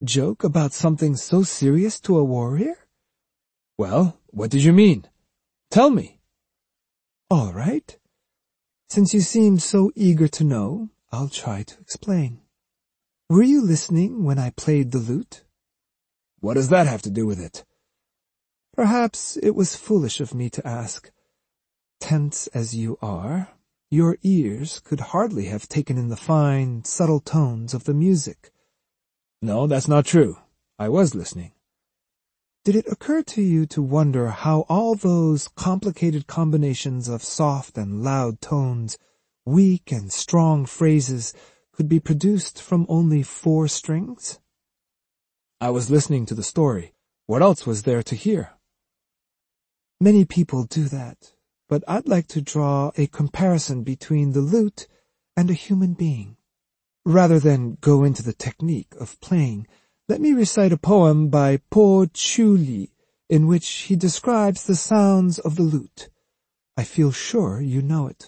Joke about something so serious to a warrior? Well, what did you mean? Tell me. All right. Since you seem so eager to know, I'll try to explain. Were you listening when I played the lute? What does that have to do with it? Perhaps it was foolish of me to ask. Tense as you are, your ears could hardly have taken in the fine, subtle tones of the music. No, that's not true. I was listening. Did it occur to you to wonder how all those complicated combinations of soft and loud tones, weak and strong phrases, could be produced from only 4 strings? I was listening to the story. What else was there to hear? Many people do that, but I'd like to draw a comparison between the lute and a human being. Rather than go into the technique of playing, let me recite a poem by Po Chu Li, in which he describes the sounds of the lute. I feel sure you know it.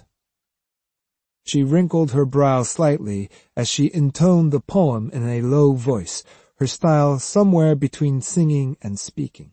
She wrinkled her brow slightly as she intoned the poem in a low voice, her style somewhere between singing and speaking.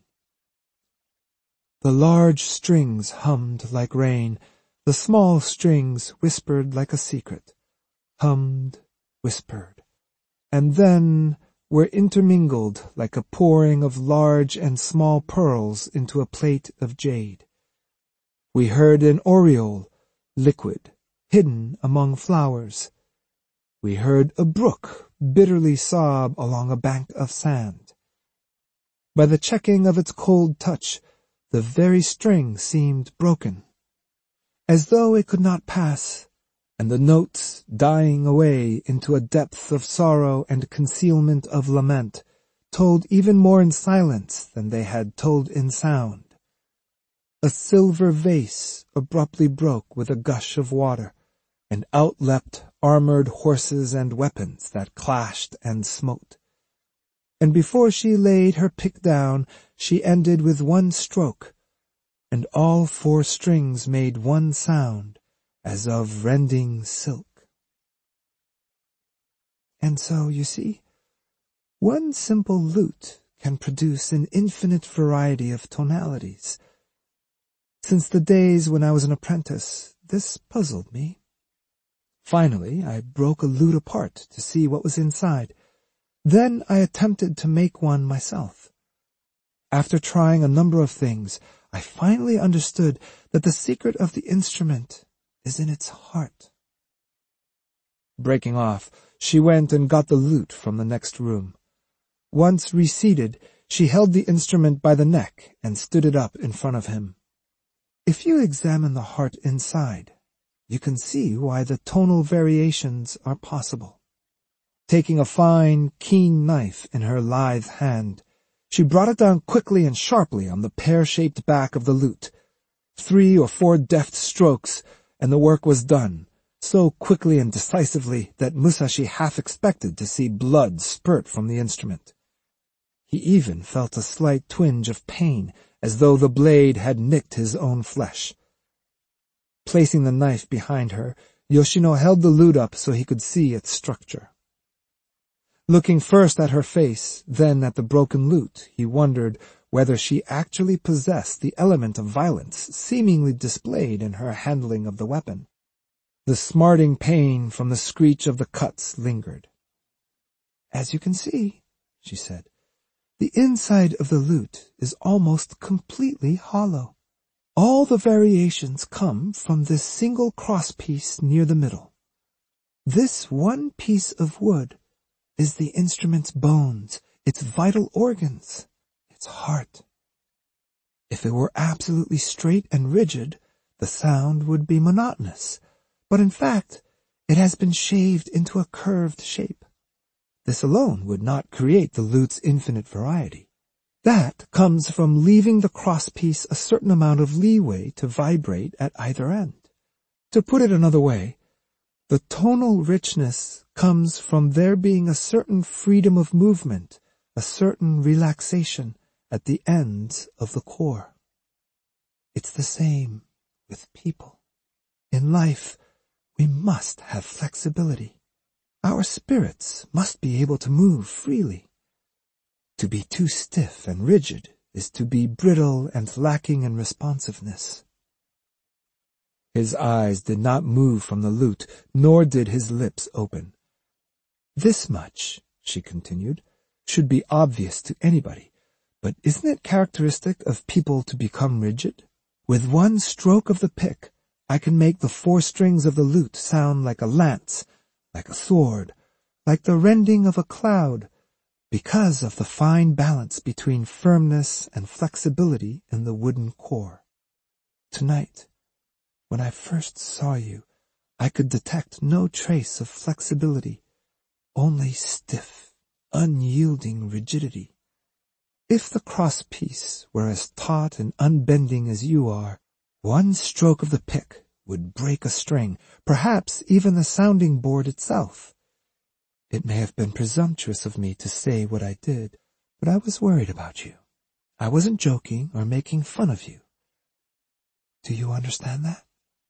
The large strings hummed like rain, the small strings whispered like a secret, hummed, whispered, and then were intermingled like a pouring of large and small pearls into a plate of jade. We heard an aureole, liquid, hidden among flowers. We heard a brook bitterly sob along a bank of sand. By the checking of its cold touch, the very string seemed broken, as though it could not pass, and the notes, dying away into a depth of sorrow and concealment of lament, told even more in silence than they had told in sound. A silver vase abruptly broke with a gush of water, and out leapt armored horses and weapons that clashed and smote. And before she laid her pick down, she ended with one stroke, and all 4 strings made one sound, as of rending silk. And so, you see, one simple lute can produce an infinite variety of tonalities. Since the days when I was an apprentice, this puzzled me. Finally, I broke a lute apart to see what was inside. Then I attempted to make one myself. After trying a number of things, I finally understood that the secret of the instrument is in its heart. Breaking off, she went and got the lute from the next room. Once reseated, she held the instrument by the neck and stood it up in front of him. If you examine the heart inside, you can see why the tonal variations are possible. Taking a fine, keen knife in her lithe hand, she brought it down quickly and sharply on the pear-shaped back of the lute. 3 or 4 deft strokes, and the work was done, so quickly and decisively that Musashi half expected to see blood spurt from the instrument. He even felt a slight twinge of pain, as though the blade had nicked his own flesh. Placing the knife behind her, Yoshino held the lute up so he could see its structure. Looking first at her face, then at the broken lute, he wondered whether she actually possessed the element of violence seemingly displayed in her handling of the weapon. The smarting pain from the screech of the cuts lingered. As you can see, she said, the inside of the lute is almost completely hollow. All the variations come from this single crosspiece near the middle. This one piece of wood is the instrument's bones, its vital organs, its heart. If it were absolutely straight and rigid, the sound would be monotonous, but in fact, it has been shaved into a curved shape. This alone would not create the lute's infinite variety. That comes from leaving the crosspiece a certain amount of leeway to vibrate at either end. To put it another way, the tonal richness comes from there being a certain freedom of movement, a certain relaxation at the ends of the core. It's the same with people. In life, we must have flexibility. Our spirits must be able to move freely. To be too stiff and rigid is to be brittle and lacking in responsiveness. His eyes did not move from the lute, nor did his lips open. This much, she continued, should be obvious to anybody, but isn't it characteristic of people to become rigid? With one stroke of the pick, I can make the 4 strings of the lute sound like a lance, like a sword, like the rending of a cloud, because of the fine balance between firmness and flexibility in the wooden core. Tonight, when I first saw you, I could detect no trace of flexibility, only stiff, unyielding rigidity. If the cross-piece were as taut and unbending as you are, one stroke of the pick would break a string, perhaps even the sounding board itself. It may have been presumptuous of me to say what I did, but I was worried about you. I wasn't joking or making fun of you. Do you understand that?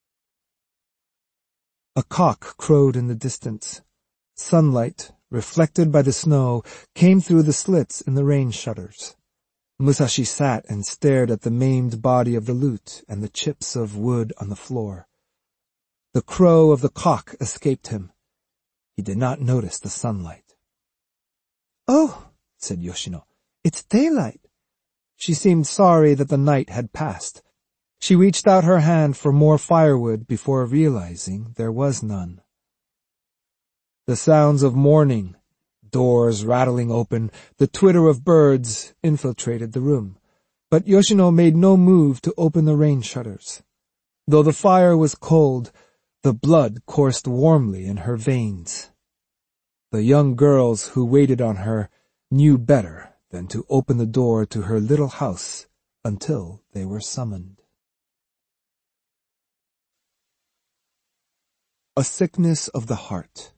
A cock crowed in the distance. Sunlight, reflected by the snow, came through the slits in the rain shutters. Musashi sat and stared at the maimed body of the lute and the chips of wood on the floor. The crow of the cock escaped him. He did not notice the sunlight. "Oh," said Yoshino, "it's daylight." She seemed sorry that the night had passed. She reached out her hand for more firewood before realizing there was none. The sounds of morning, doors rattling open, the twitter of birds infiltrated the room, but Yoshino made no move to open the rain shutters. Though the fire was cold, the blood coursed warmly in her veins. The young girls who waited on her knew better than to open the door to her little house until they were summoned. A sickness of the heart.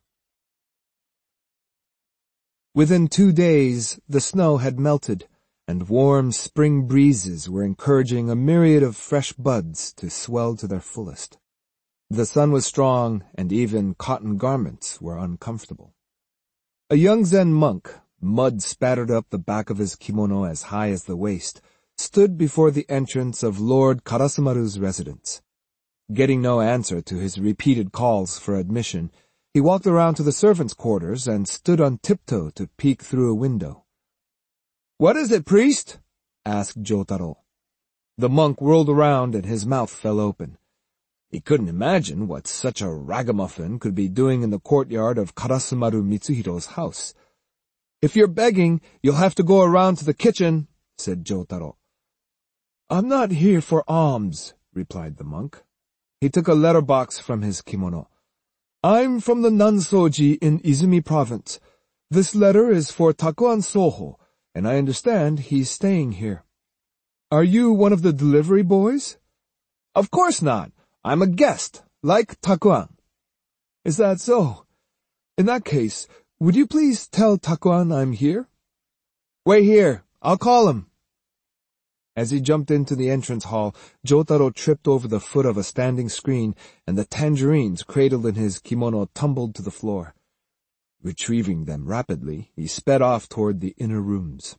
Within 2 days, the snow had melted, and warm spring breezes were encouraging a myriad of fresh buds to swell to their fullest. The sun was strong, and even cotton garments were uncomfortable. A young Zen monk, mud spattered up the back of his kimono as high as the waist, stood before the entrance of Lord Karasumaru's residence. Getting no answer to his repeated calls for admission, he walked around to the servants' quarters and stood on tiptoe to peek through a window. "What is it, priest?" asked Jotaro. The monk whirled around and his mouth fell open. He couldn't imagine what such a ragamuffin could be doing in the courtyard of Karasumaru Mitsuhiro's house. "If you're begging, you'll have to go around to the kitchen," said Jotaro. "I'm not here for alms," replied the monk. He took a letter box from his kimono. "I'm from the Nansoji in Izumi Province. This letter is for Takuan Soho, and I understand he's staying here." "Are you one of the delivery boys?" "Of course not. I'm a guest, like Takuan." "Is that so? In that case, would you please tell Takuan I'm here?" "Wait here. I'll call him." As he jumped into the entrance hall, Jotaro tripped over the foot of a standing screen, and the tangerines cradled in his kimono tumbled to the floor. Retrieving them rapidly, he sped off toward the inner rooms.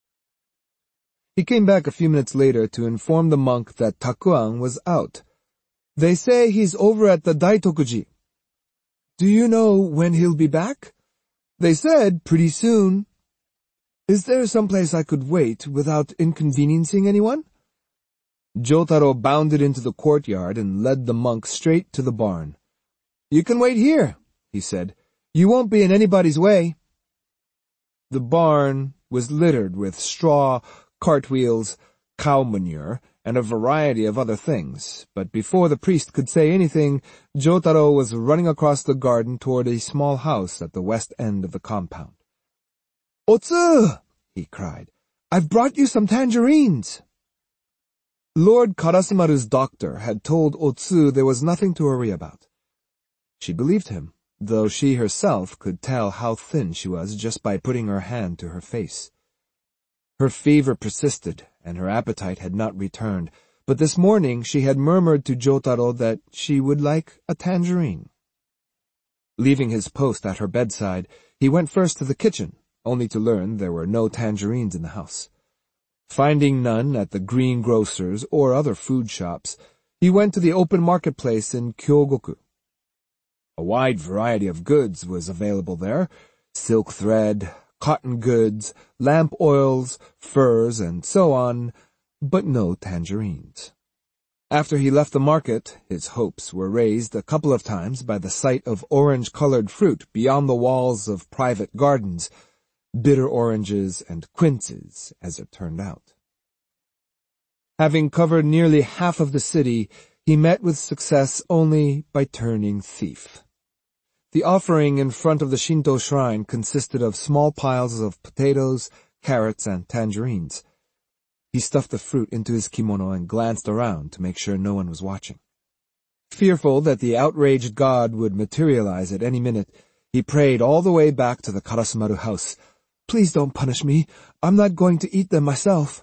He came back a few minutes later to inform the monk that Takuan was out. "They say he's over at the Daitokuji." "Do you know when he'll be back?" "They said pretty soon." "Is there someplace I could wait without inconveniencing anyone?" Jotaro bounded into the courtyard and led the monk straight to the barn. "You can wait here," he said. "You won't be in anybody's way." The barn was littered with straw, cartwheels, cow manure, and a variety of other things, but before the priest could say anything, Jotaro was running across the garden toward a small house at the west end of the compound. "Otsu!" he cried. "I've brought you some tangerines." Lord Karasumaru's doctor had told Otsu there was nothing to worry about. She believed him, though she herself could tell how thin she was just by putting her hand to her face. Her fever persisted, and her appetite had not returned, but this morning she had murmured to Jotaro that she would like a tangerine. Leaving his post at her bedside, he went first to the kitchen, only to learn there were no tangerines in the house. Finding none at the greengrocer's or other food shops, he went to the open marketplace in Kyogoku. A wide variety of goods was available there: silk thread, cotton goods, lamp oils, furs, and so on, but no tangerines. After he left the market, his hopes were raised a couple of times by the sight of orange-colored fruit beyond the walls of private gardens, bitter oranges and quinces, as it turned out. Having covered nearly half of the city, he met with success only by turning thief. The offering in front of the Shinto shrine consisted of small piles of potatoes, carrots, and tangerines. He stuffed the fruit into his kimono and glanced around to make sure no one was watching. Fearful that the outraged god would materialize at any minute, he prayed all the way back to the Karasumaru house. "Please don't punish me. I'm not going to eat them myself."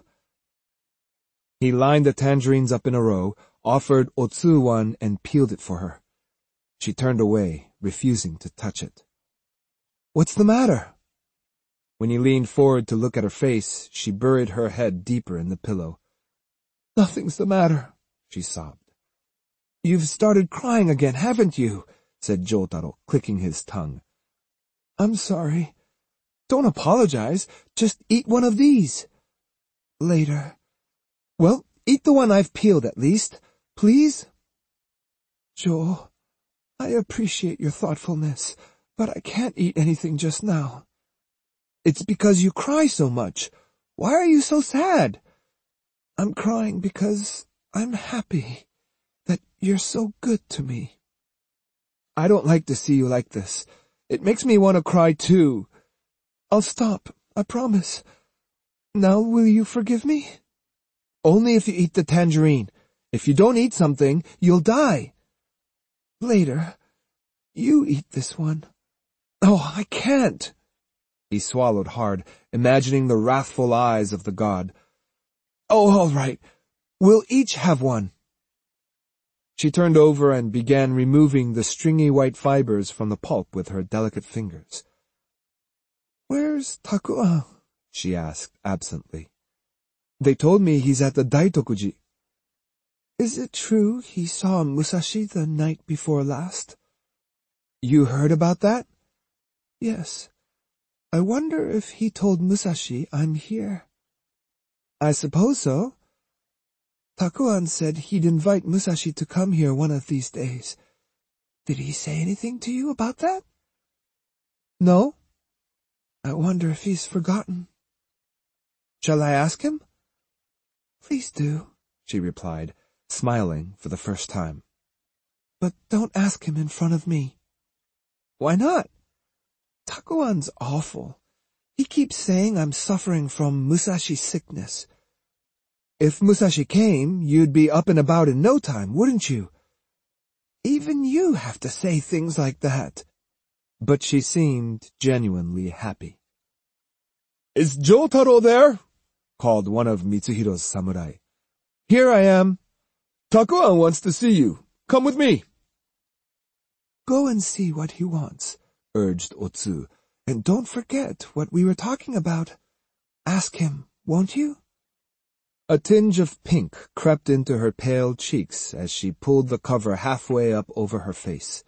He lined the tangerines up in a row, offered Otsu one, and peeled it for her. She turned away, refusing to touch it. "What's the matter?" When he leaned forward to look at her face, she buried her head deeper in the pillow. "Nothing's the matter," she sobbed. "You've started crying again, haven't you?" said Jotaro, clicking his tongue. "I'm sorry. Don't apologize. Just eat one of these." "Later." "Well, eat the one I've peeled at least, please." "Jo, I appreciate your thoughtfulness, but I can't eat anything just now." "It's because you cry so much. Why are you so sad?" "I'm crying because I'm happy that you're so good to me." "I don't like to see you like this. It makes me want to cry too." "I'll stop, I promise. Now will you forgive me?" "Only if you eat the tangerine. If you don't eat something, you'll die." "Later. You eat this one." "Oh, I can't." He swallowed hard, imagining the wrathful eyes of the god. "Oh, all right. We'll each have one." She turned over and began removing the stringy white fibers from the pulp with her delicate fingers. "Where's Takuan?" she asked absently. "They told me he's at the Daitokuji." "Is it true he saw Musashi the night before last?" "You heard about that?" "Yes. I wonder if he told Musashi I'm here." "I suppose so." "Takuan said he'd invite Musashi to come here one of these days. Did he say anything to you about that?" "No." "I wonder if he's forgotten." "Shall I ask him?" "Please do," she replied, smiling for the first time. "But don't ask him in front of me." "Why not?" "Takuan's awful. He keeps saying I'm suffering from Musashi sickness." "If Musashi came, you'd be up and about in no time, wouldn't you?" "Even you have to say things like that." But she seemed genuinely happy. "Is Jotaro there?" called one of Mitsuhiro's samurai. "Here I am." "Takuan wants to see you. Come with me." "Go and see what he wants," urged Otsu, "and don't forget what we were talking about. Ask him, won't you?" A tinge of pink crept into her pale cheeks as she pulled the cover halfway up over her face.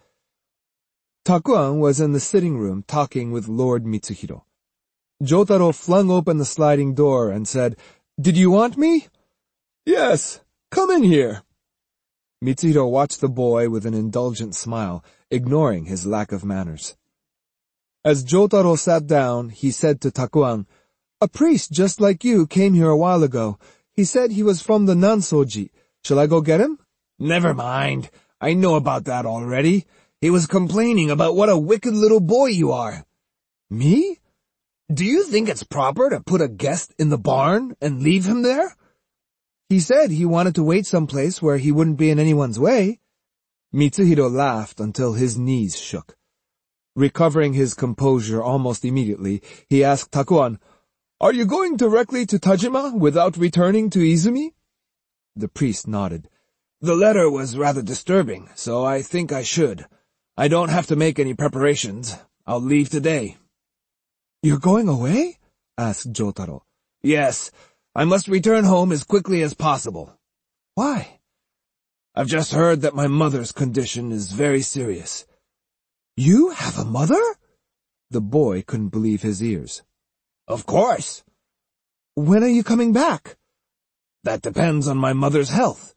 Takuan was in the sitting room talking with Lord Mitsuhiro. Jotaro flung open the sliding door and said, "Did you want me?" "Yes, come in here." Mitsuhiro watched the boy with an indulgent smile, ignoring his lack of manners. As Jotaro sat down, he said to Takuan, "A priest just like you came here a while ago. He said he was from the Nansoji. Shall I go get him?" "Never mind. I know about that already. He was complaining about what a wicked little boy you are." "Me? Do you think it's proper to put a guest in the barn and leave him there?" "He said he wanted to wait someplace where he wouldn't be in anyone's way." Mitsuhiro laughed until his knees shook. Recovering his composure almost immediately, he asked Takuan, "Are you going directly to Tajima without returning to Izumi?" The priest nodded. "The letter was rather disturbing, so I think I should. I don't have to make any preparations. I'll leave today." You're going away? Asked Jotaro. Yes, I must return home as quickly as possible. Why? I've just heard that my mother's condition is very serious. You have a mother? The boy couldn't believe his ears. Of course. When are you coming back? That depends on my mother's health.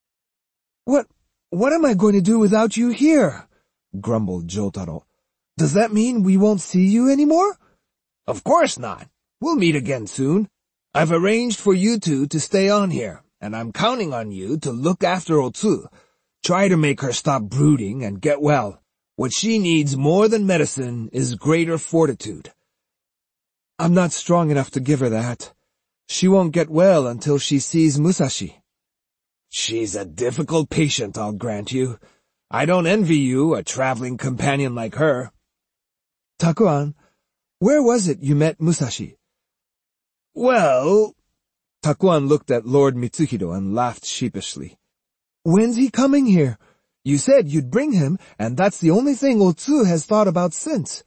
What am I going to do without you here? Grumbled Jotaro. Does that mean we won't see you anymore? Of course not. We'll meet again soon. I've arranged for you two to stay on here, and I'm counting on you to look after Otsu. Try to make her stop brooding and get well. What she needs more than medicine is greater fortitude. I'm not strong enough to give her that. She won't get well until she sees Musashi. She's a difficult patient, I'll grant you. I don't envy you, a traveling companion like her. Takuan, where was it you met Musashi? Well... Takuan looked at Lord Mitsuhiro and laughed sheepishly. When's he coming here? You said you'd bring him, and that's the only thing Otsu has thought about since.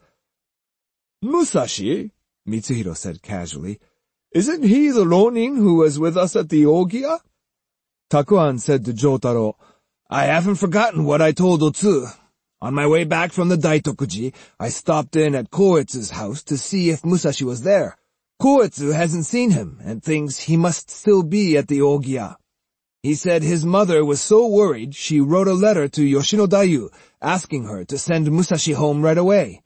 Musashi, Mitsuhiro said casually. Isn't he the Ronin who was with us at the Ogiya? Takuan said to Jotaro, I haven't forgotten what I told Otsu. On my way back from the Daitokuji, I stopped in at Koetsu's house to see if Musashi was there. Koetsu hasn't seen him and thinks he must still be at the Ogiya. He said his mother was so worried she wrote a letter to Yoshino Dayu asking her to send Musashi home right away.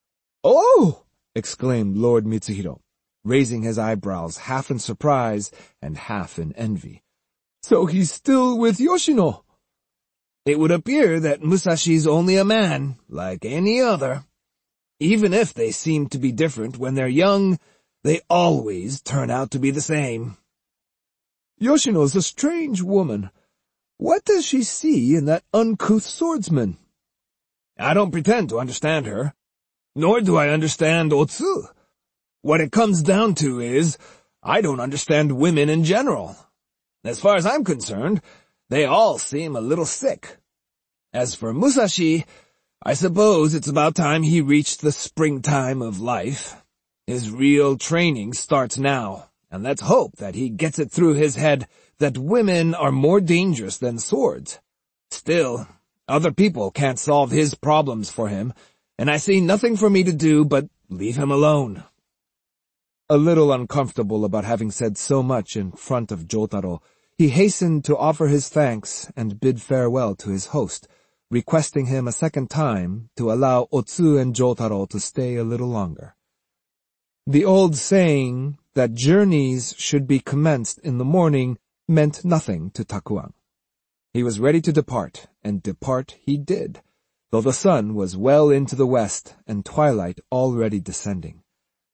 Oh! Exclaimed Lord Mitsuhiro, raising his eyebrows half in surprise and half in envy. So he's still with Yoshino? It would appear that Musashi's only a man, like any other. Even if they seem to be different when they're young, they always turn out to be the same. Yoshino's a strange woman. What does she see in that uncouth swordsman? I don't pretend to understand her, nor do I understand Otsu. What it comes down to is, I don't understand women in general. As far as I'm concerned, they all seem a little sick. As for Musashi, I suppose it's about time he reached the springtime of life. His real training starts now, and let's hope that he gets it through his head that women are more dangerous than swords. Still, other people can't solve his problems for him, and I see nothing for me to do but leave him alone. A little uncomfortable about having said so much in front of Jotaro, he hastened to offer his thanks and bid farewell to his host, requesting him a second time to allow Otsu and Jotaro to stay a little longer. The old saying that journeys should be commenced in the morning meant nothing to Takuan. He was ready to depart, and depart he did, though the sun was well into the west and twilight already descending.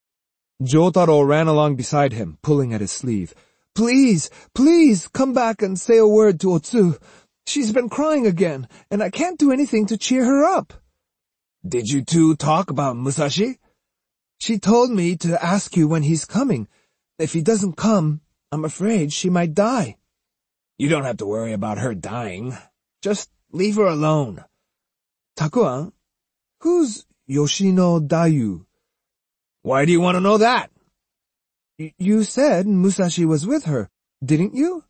Jotaro ran along beside him, pulling at his sleeve. Please, please, come back and say a word to Otsu. She's been crying again, and I can't do anything to cheer her up. Did you two talk about Musashi? She told me to ask you when he's coming. If he doesn't come, I'm afraid she might die. You don't have to worry about her dying. Just leave her alone. Takuan, who's Yoshino Dayu? Why do you want to know that? You said Musashi was with her, didn't you?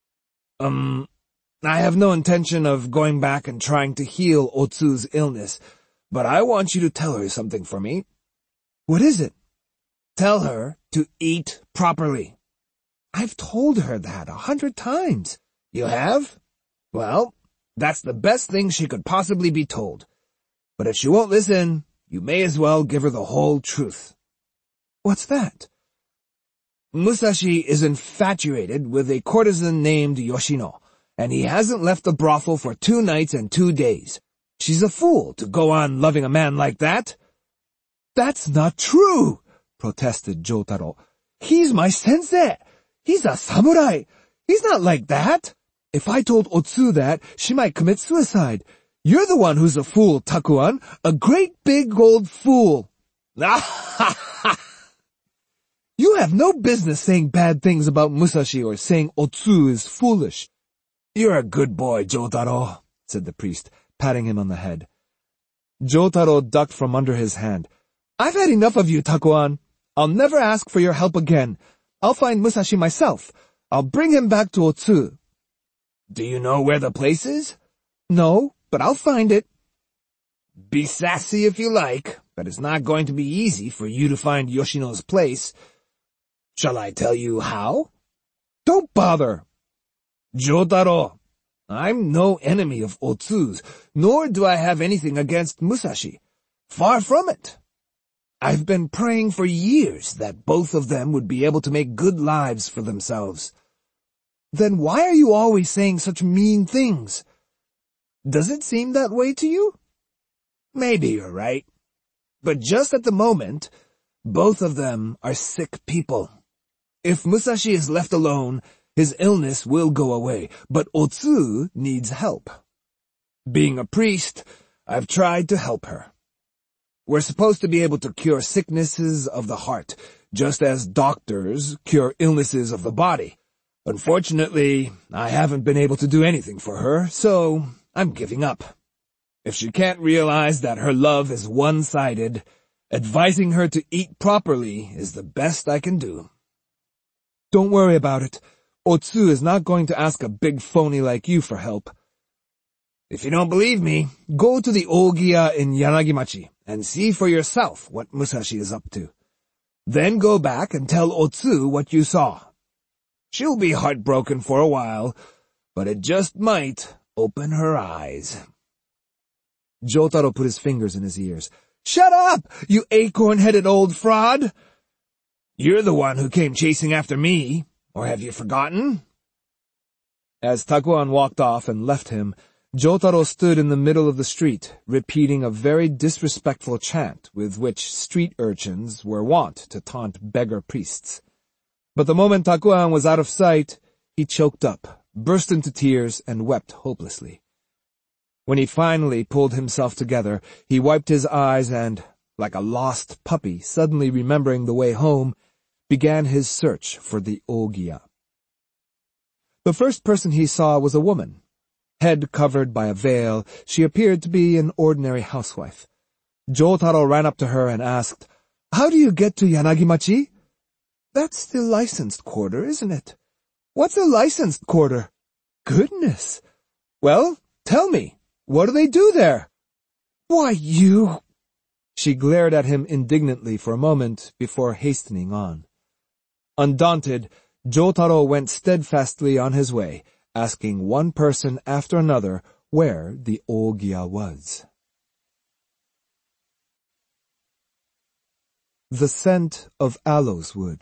I have no intention of going back and trying to heal Otsu's illness, but I want you to tell her something for me. What is it? Tell her to eat properly. I've told her that 100 times. You have? Well, that's the best thing she could possibly be told. But if she won't listen, you may as well give her the whole truth. What's that? Musashi is infatuated with a courtesan named Yoshino, and he hasn't left the brothel for 2 nights and 2 days. She's a fool to go on loving a man like that. That's not true, protested Jotaro. He's my sensei. He's a samurai. He's not like that. If I told Otsu that, she might commit suicide. You're the one who's a fool, Takuan. A great big old fool. You have no business saying bad things about Musashi or saying Otsu is foolish. You're a good boy, Jotaro, said the priest, patting him on the head. Jotaro ducked from under his hand. I've had enough of you, Takuan. I'll never ask for your help again. I'll find Musashi myself. I'll bring him back to Otsu. Do you know where the place is? No, but I'll find it. Be sassy if you like, but it's not going to be easy for you to find Yoshino's place. Shall I tell you how? Don't bother. Jotaro, I'm no enemy of Otsu's, nor do I have anything against Musashi. Far from it. I've been praying for years that both of them would be able to make good lives for themselves. Then why are you always saying such mean things? Does it seem that way to you? Maybe you're right. But just at the moment, both of them are sick people. If Musashi is left alone, his illness will go away, but Otsu needs help. Being a priest, I've tried to help her. We're supposed to be able to cure sicknesses of the heart, just as doctors cure illnesses of the body. Unfortunately, I haven't been able to do anything for her, so I'm giving up. If she can't realize that her love is one-sided, advising her to eat properly is the best I can do. Don't worry about it. Otsu is not going to ask a big phony like you for help. If you don't believe me, go to the Ogiya in Yanagimachi and see for yourself what Musashi is up to. Then go back and tell Otsu what you saw. She'll be heartbroken for a while, but it just might open her eyes. Jotaro put his fingers in his ears. Shut up, you acorn-headed old fraud! You're the one who came chasing after me, or have you forgotten? As Takuan walked off and left him, Jotaro stood in the middle of the street, repeating a very disrespectful chant with which street urchins were wont to taunt beggar priests. But the moment Takuan was out of sight, he choked up, burst into tears, and wept hopelessly. When he finally pulled himself together, he wiped his eyes and, like a lost puppy suddenly remembering the way home, began his search for the Ogiya. The first person he saw was a woman. Head covered by a veil, she appeared to be an ordinary housewife. Jotaro ran up to her and asked, How do you get to Yanagimachi? That's the licensed quarter, isn't it? What's a licensed quarter? Goodness! Well, tell me, what do they do there? Why, you... She glared at him indignantly for a moment before hastening on. Undaunted, Jotaro went steadfastly on his way, asking one person after another where the Ogiya was. The scent of aloes wood.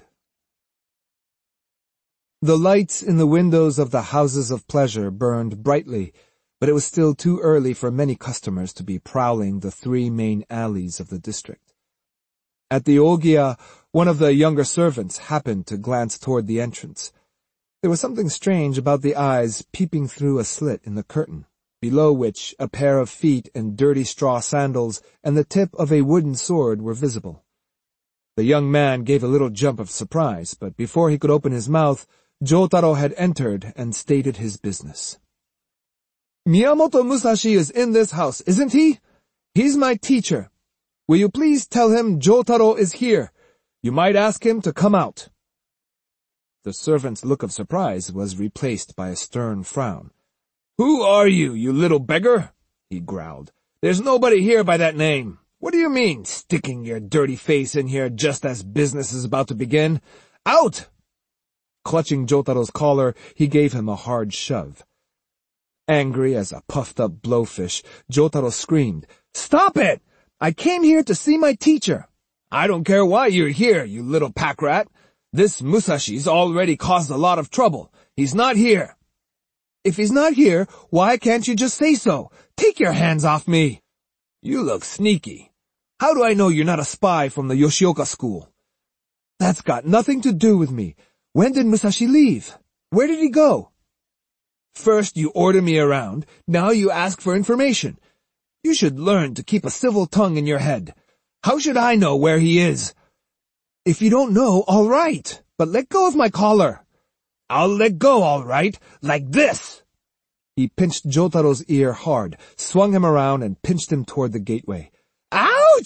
The lights in the windows of the houses of pleasure burned brightly, but it was still too early for many customers to be prowling the three main alleys of the district. At the Ogiya, one of the younger servants happened to glance toward the entrance. There was something strange about the eyes peeping through a slit in the curtain, below which a pair of feet in dirty straw sandals and the tip of a wooden sword were visible. The young man gave a little jump of surprise, but before he could open his mouth, Jotaro had entered and stated his business. Miyamoto Musashi is in this house, isn't he? He's my teacher. Will you please tell him Jotaro is here? You might ask him to come out. The servant's look of surprise was replaced by a stern frown. Who are you, you little beggar? He growled. There's nobody here by that name. What do you mean, sticking your dirty face in here just as business is about to begin? Out! Clutching Jotaro's collar, he gave him a hard shove. Angry as a puffed-up blowfish, Jotaro screamed, Stop it! I came here to see my teacher. I don't care why you're here, you little pack rat. This Musashi's already caused a lot of trouble. He's not here. If he's not here, why can't you just say so? Take your hands off me. You look sneaky. How do I know you're not a spy from the Yoshioka school? That's got nothing to do with me. When did Musashi leave? Where did he go? First you order me around, now you ask for information. You should learn to keep a civil tongue in your head. How should I know where he is? If you don't know, all right, but let go of my collar. I'll let go, all right, like this. He pinched Jotaro's ear hard, swung him around, and pinched him toward the gateway. Ouch!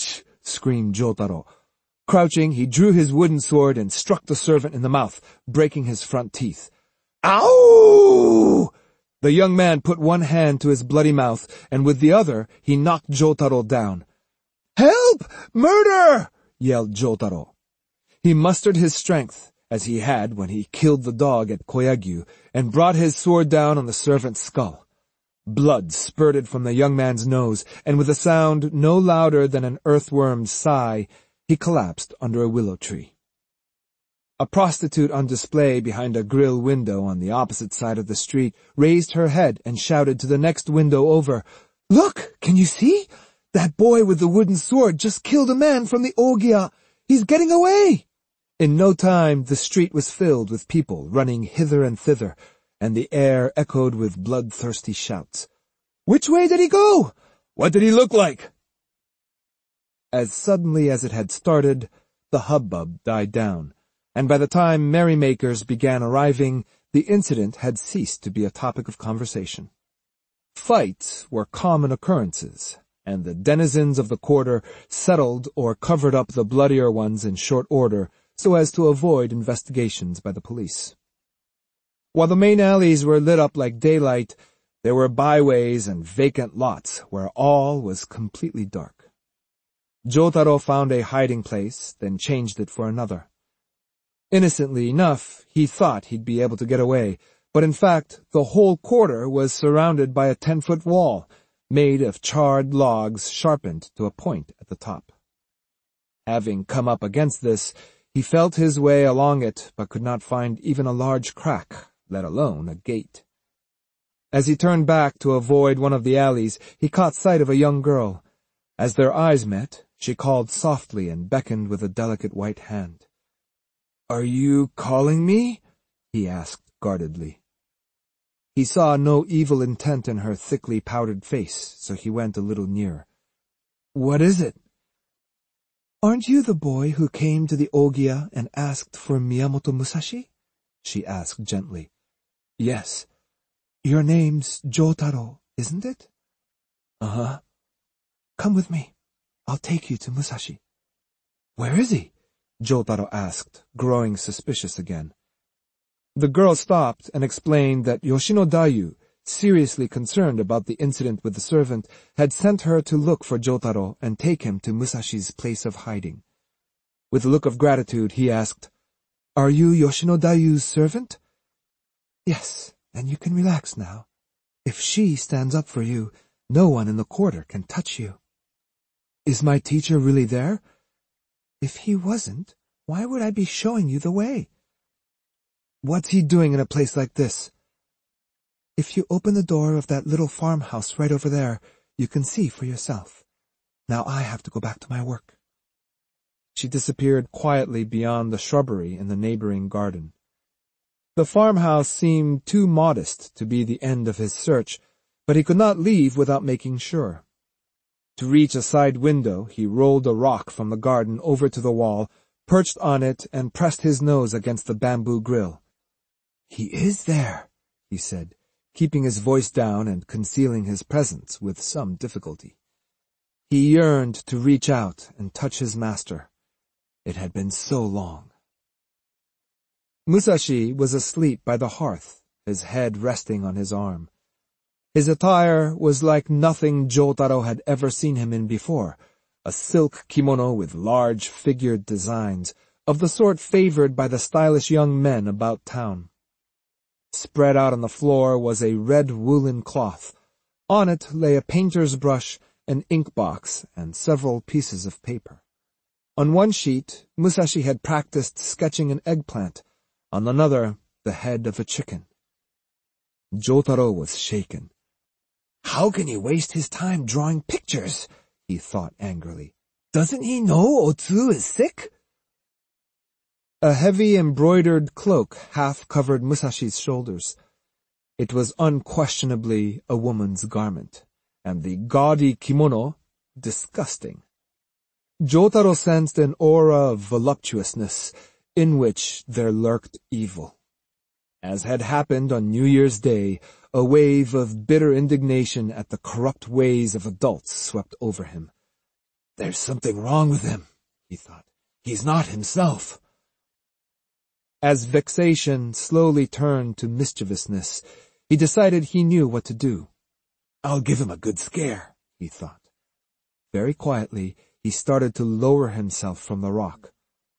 screamed Jotaro. Crouching, he drew his wooden sword and struck the servant in the mouth, breaking his front teeth. Ow! The young man put one hand to his bloody mouth, and with the other he knocked Jotaro down. "Help! Murder!" yelled Jotaro. He mustered his strength, as he had when he killed the dog at Koyagyu, and brought his sword down on the servant's skull. Blood spurted from the young man's nose, and with a sound no louder than an earthworm's sigh, he collapsed under a willow tree. A prostitute on display behind a grill window on the opposite side of the street raised her head and shouted to the next window over, "Look, can you see? That boy with the wooden sword just killed a man from the Ogiya. He's getting away!" In no time the street was filled with people running hither and thither, and the air echoed with bloodthirsty shouts. "Which way did he go? What did he look like?" As suddenly as it had started, the hubbub died down, and by the time merrymakers began arriving, the incident had ceased to be a topic of conversation. Fights were common occurrences, and the denizens of the quarter settled or covered up the bloodier ones in short order so as to avoid investigations by the police. While the main alleys were lit up like daylight, there were byways and vacant lots where all was completely dark. Jotaro found a hiding place, then changed it for another. Innocently enough, he thought he'd be able to get away, but in fact, the whole quarter was surrounded by a 10-foot wall, made of charred logs sharpened to a point at the top. Having come up against this, he felt his way along it, but could not find even a large crack, let alone a gate. As he turned back to avoid one of the alleys, he caught sight of a young girl. As their eyes met, she called softly and beckoned with a delicate white hand. "Are you calling me?" he asked guardedly. He saw no evil intent in her thickly powdered face, so he went a little nearer. "What is it?" "Aren't you the boy who came to the Ogiya and asked for Miyamoto Musashi?" she asked gently. "Yes." "Your name's Jotaro, isn't it?" "Uh-huh." "Come with me. I'll take you to Musashi." "Where is he?" Jotaro asked, growing suspicious again. The girl stopped and explained that Yoshino Dayu, seriously concerned about the incident with the servant, had sent her to look for Jotaro and take him to Musashi's place of hiding. With a look of gratitude, he asked, "Are you Yoshino Dayu's servant?" "Yes, and you can relax now. If she stands up for you, no one in the quarter can touch you." "Is my teacher really there?" "If he wasn't, why would I be showing you the way?" "What's he doing in a place like this?" "If you open the door of that little farmhouse right over there, you can see for yourself. Now I have to go back to my work." She disappeared quietly beyond the shrubbery in the neighboring garden. The farmhouse seemed too modest to be the end of his search, but he could not leave without making sure. To reach a side window, he rolled a rock from the garden over to the wall, perched on it, and pressed his nose against the bamboo grill. "He is there," he said, keeping his voice down and concealing his presence with some difficulty. He yearned to reach out and touch his master. It had been so long. Musashi was asleep by the hearth, his head resting on his arm. His attire was like nothing Jotaro had ever seen him in before, a silk kimono with large figured designs, of the sort favored by the stylish young men about town. Spread out on the floor was a red woolen cloth. On it lay a painter's brush, an ink box, and several pieces of paper. On one sheet, Musashi had practiced sketching an eggplant, on another, the head of a chicken. Jotaro was shaken. "How can he waste his time drawing pictures?" he thought angrily. "Doesn't he know Otsu is sick?" A heavy embroidered cloak half covered Musashi's shoulders. It was unquestionably a woman's garment, and the gaudy kimono disgusting. Jotaro sensed an aura of voluptuousness in which there lurked evil. As had happened on New Year's Day, a wave of bitter indignation at the corrupt ways of adults swept over him. There's something wrong with him, he thought. He's not himself. As vexation slowly turned to mischievousness, he decided he knew what to do. I'll give him a good scare, he thought. Very quietly, he started to lower himself from the rock.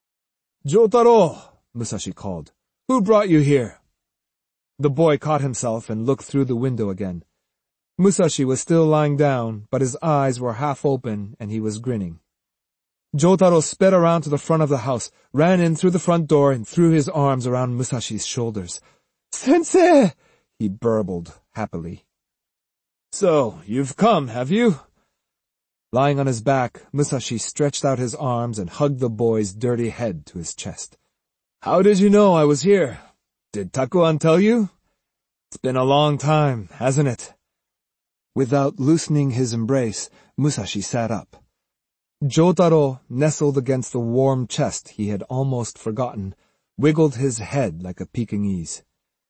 Jotaro, Musashi called. Who brought you here? The boy caught himself and looked through the window again. Musashi was still lying down, but his eyes were half open and he was grinning. Jotaro sped around to the front of the house, ran in through the front door and threw his arms around Musashi's shoulders. Sensei! He burbled happily. So, you've come, have you? Lying on his back, Musashi stretched out his arms and hugged the boy's dirty head to his chest. How did you know I was here? Did Takuan tell you? It's been a long time, hasn't it? Without loosening his embrace, Musashi sat up. Jotaro, nestled against the warm chest he had almost forgotten, wiggled his head like a Pekingese.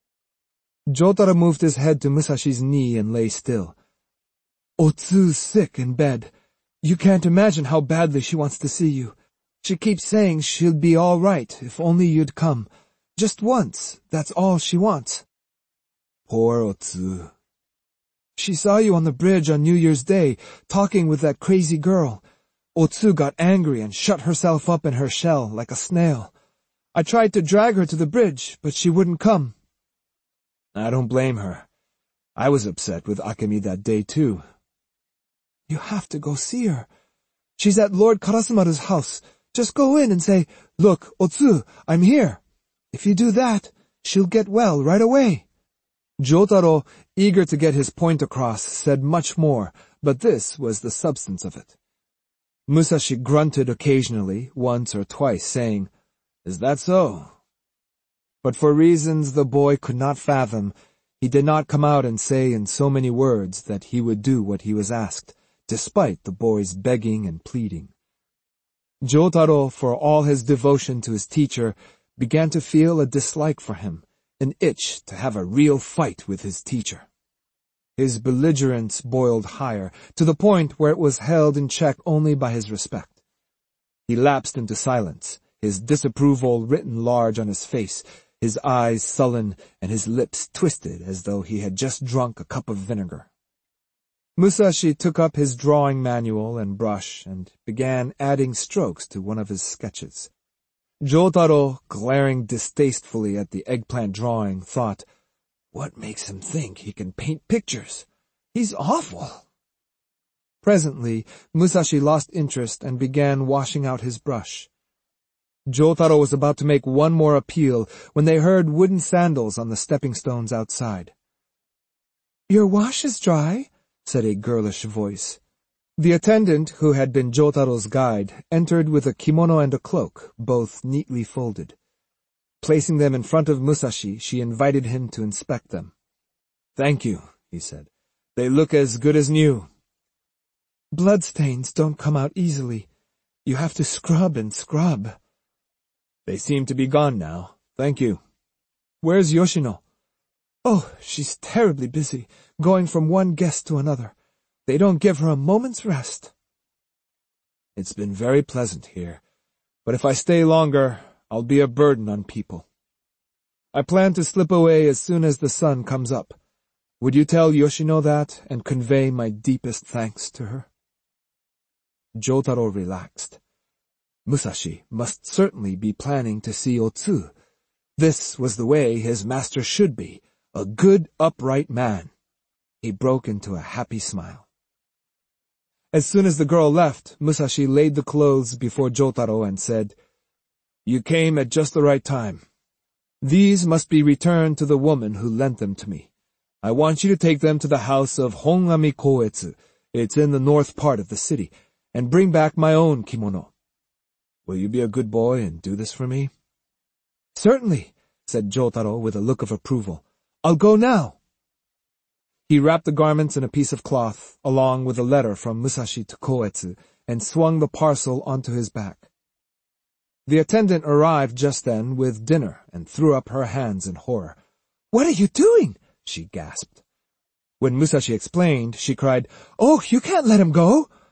Jotaro moved his head to Musashi's knee and lay still. Otsu's sick in bed. You can't imagine how badly she wants to see you. She keeps saying she'll be all right if only you'd come. Just once, that's all she wants. Poor Otsu. She saw you on the bridge on New Year's Day, talking with that crazy girl. Otsu got angry and shut herself up in her shell like a snail. I tried to drag her to the bridge, but she wouldn't come. I don't blame her. I was upset with Akemi that day too. You have to go see her. She's at Lord Karasumaru's house. Just go in and say, Look, Otsu, I'm here. If you do that, she'll get well right away. Jotaro, eager to get his point across, said much more, but this was the substance of it. Musashi grunted occasionally, once or twice, saying, Is that so? But for reasons the boy could not fathom, he did not come out and say in so many words that he would do what he was asked, despite the boy's begging and pleading. Jotaro, for all his devotion to his teacher, began to feel a dislike for him, an itch to have a real fight with his teacher. His belligerence boiled higher, to the point where it was held in check only by his respect. He lapsed into silence, his disapproval written large on his face, his eyes sullen and his lips twisted as though he had just drunk a cup of vinegar. Musashi took up his drawing manual and brush and began adding strokes to one of his sketches. Jotaro, glaring distastefully at the eggplant drawing, thought, What makes him think he can paint pictures? He's awful. Presently, Musashi lost interest and began washing out his brush. Jotaro was about to make one more appeal when they heard wooden sandals on the stepping stones outside. Your wash is dry, said a girlish voice. The attendant, who had been Jotaro's guide, entered with a kimono and a cloak, both neatly folded. Placing them in front of Musashi, she invited him to inspect them. Thank you, he said. They look as good as new. Bloodstains don't come out easily. You have to scrub and scrub. They seem to be gone now. Thank you. Where's Yoshino? Oh, she's terribly busy, going from one guest to another. They don't give her a moment's rest. It's been very pleasant here, but if I stay longer, I'll be a burden on people. I plan to slip away as soon as the sun comes up. Would you tell Yoshino that and convey my deepest thanks to her? Jotaro relaxed. Musashi must certainly be planning to see Otsu. This was the way his master should be, a good, upright man. He broke into a happy smile. As soon as the girl left, Musashi laid the clothes before Jotaro and said, You came at just the right time. These must be returned to the woman who lent them to me. I want you to take them to the house of Hongami Koetsu, it's in the north part of the city, and bring back my own kimono. Will you be a good boy and do this for me? Certainly, said Jotaro with a look of approval. I'll go now. He wrapped the garments in a piece of cloth, along with a letter from Musashi to Koetsu, and swung the parcel onto his back. The attendant arrived just then with dinner and threw up her hands in horror. What are you doing? She gasped. When Musashi explained, she cried, Oh, you can't let him go!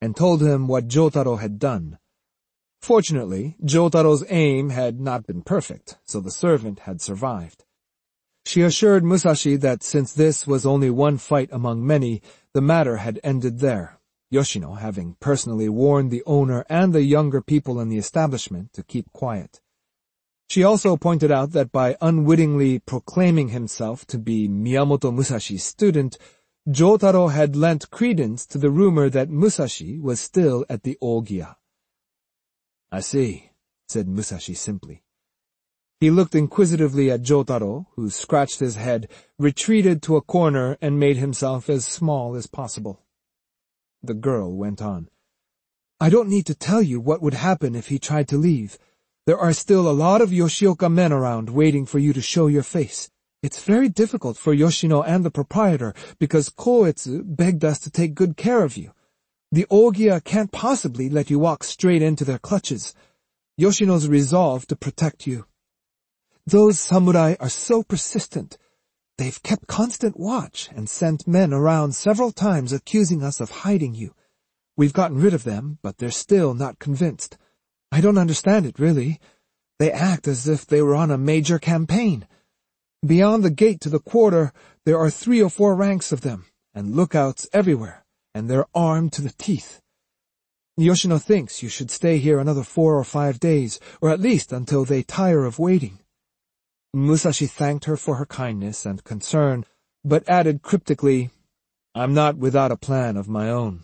and told him what Jotaro had done. Fortunately, Jotaro's aim had not been perfect, so the servant had survived. She assured Musashi that since this was only one fight among many, the matter had ended there, Yoshino having personally warned the owner and the younger people in the establishment to keep quiet. She also pointed out that by unwittingly proclaiming himself to be Miyamoto Musashi's student, Jotaro had lent credence to the rumor that Musashi was still at the Ogiya. "I see," said Musashi simply. He looked inquisitively at Jotaro, who scratched his head, retreated to a corner, and made himself as small as possible. The girl went on. "I don't need to tell you what would happen if he tried to leave. There are still a lot of Yoshioka men around waiting for you to show your face. It's very difficult for Yoshino and the proprietor because Koetsu begged us to take good care of you. The Ogiya can't possibly let you walk straight into their clutches. Yoshino's resolved to protect you. Those samurai are so persistent. They've kept constant watch and sent men around several times accusing us of hiding you. We've gotten rid of them, but they're still not convinced. I don't understand it, really. They act as if they were on a major campaign. Beyond the gate to the quarter, there are 3 or 4 ranks of them, and lookouts everywhere, and they're armed to the teeth. Yoshino thinks you should stay here another 4 or 5 days, or at least until they tire of waiting." Musashi thanked her for her kindness and concern, but added cryptically, "I'm not without a plan of my own."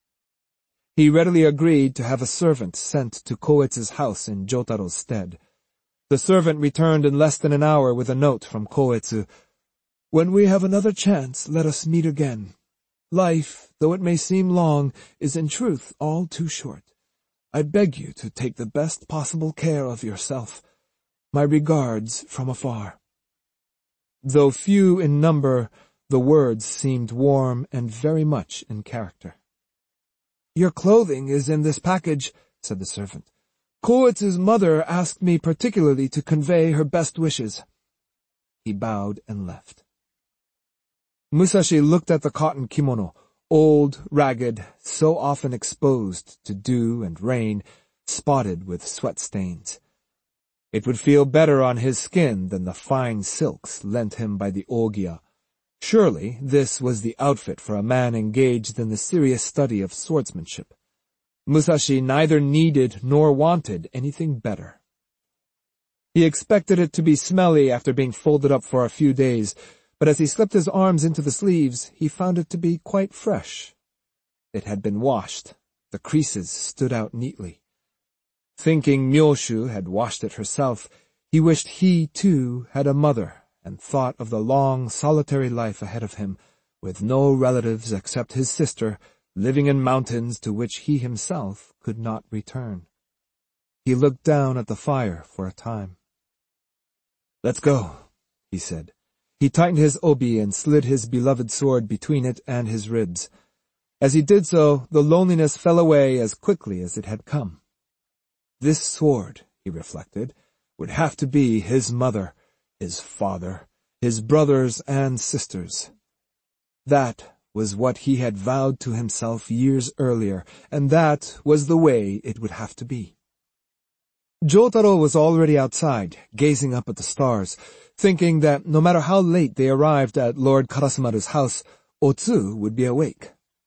He readily agreed to have a servant sent to Koetsu's house in Jotaro's stead. The servant returned in less than an hour with a note from Koetsu. "When we have another chance, let us meet again. Life, though it may seem long, is in truth all too short. I beg you to take the best possible care of yourself. My regards from afar." Though few in number, the words seemed warm and very much in character. "Your clothing is in this package," said the servant. "Koetsu's mother asked me particularly to convey her best wishes." He bowed and left. Musashi looked at the cotton kimono, old, ragged, so often exposed to dew and rain, spotted with sweat stains. It would feel better on his skin than the fine silks lent him by the Ogiya. Surely this was the outfit for a man engaged in the serious study of swordsmanship. Musashi neither needed nor wanted anything better. He expected it to be smelly after being folded up for a few days, but as he slipped his arms into the sleeves, he found it to be quite fresh. It had been washed. The creases stood out neatly. Thinking Myoshu had washed it herself, he wished he, too, had a mother, and thought of the long, solitary life ahead of him, with no relatives except his sister, living in mountains to which he himself could not return. He looked down at the fire for a time. "Let's go," he said. He tightened his obi and slid his beloved sword between it and his ribs. As he did so, the loneliness fell away as quickly as it had come. This sword, he reflected, would have to be his mother, his father, his brothers and sisters. That was what he had vowed to himself years earlier, and that was the way it would have to be. Jotaro was already outside, gazing up at the stars, thinking that no matter how late they arrived at Lord Karasumaru's house, Otsu would be awake.